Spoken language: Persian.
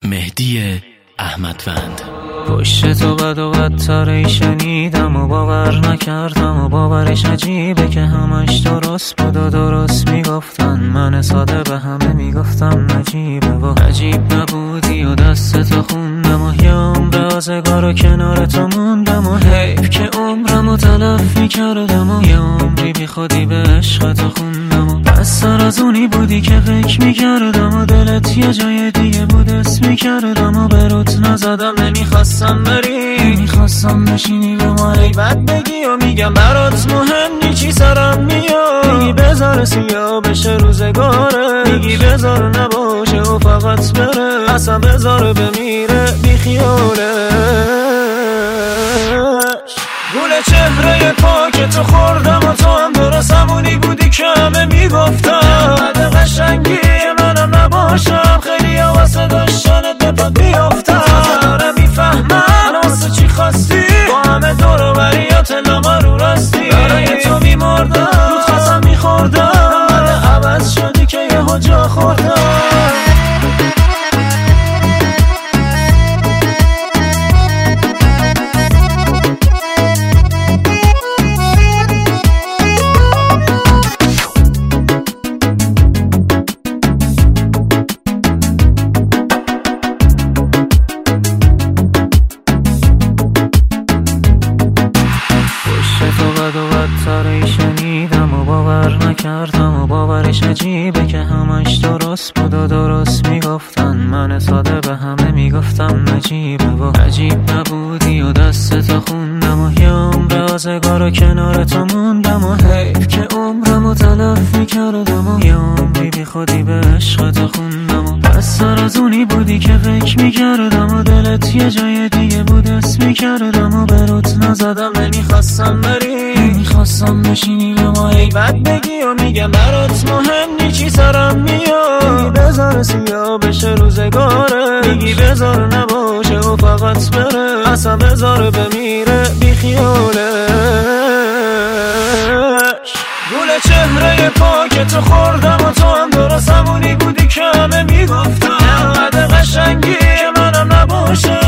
مهدی احمدوند. پشت تو بد و بدتری شنیدم و باور نکردم و باورش عجیبه که همش درست بود و درست میگفتن. من ساده به همه میگفتم نجیبه و عجیب نبودی و دستتو خوندم و یه عمر آزگار و کنار تو موندم و حیف که عمرمو تلف میکردم و یه عمری بی خودی به عشقتو خوندم و بستر از اونی بودی که فکر میکردم و دلت یه جای دیگه بود اسم میکردم و بروت نزدم نمیخواستم بری، نمیخواستم بشینی به ما بد بگی و میگم برات مهم نی چی سرم میاد. میگی بذار سیاه بشه روزگاره، میگی بذار نباشه و فقط بره، اصلا بذار بمیره بی خیالش. گل چهره پاک تو خوردم و تو هم درست همونی بودی که همه میگفتم. بعد قشنگی منم نباشم خیلی واسه داشتنت به پا بیافتم. دارم میفهمم واسه چی خواستی با همه دور و بریات نما رو راستی. برای تو میمردم رود خواستم میخوردم، بعد عوض شدی که یه جا خوردم. بد و بدتری شنیدم و باور نکردم و باورش عجیبه که همش درست بود و درست میگفتن. من ساده به همه میگفتم نجیبه و عجیب نبودی و دستتو خوندم و یه عمر آزگار و کنار تو موندم و حیف که عمرمو تلف میکردم و یه عمری بی خودی به عشقتو خوندم و بستر از اونی بودی که فکر میکردم و دلت یه جای دیگه بود اسم میکردم و بروت نزدم نمیخواستم بری، نمیخواستم بشینی به ما بد بگی و میگم برات مهم نی چی سرم میاد. میگی بذار سیاه بشه روزگاره، میگی بذار نباشه و فقط بره، اصلا بذار بمیره بی خیالش. گل چهره پاک تو خوردم و تو هم درست همونی بودی که همه میگفتم. بعد قشنگی منم نباشه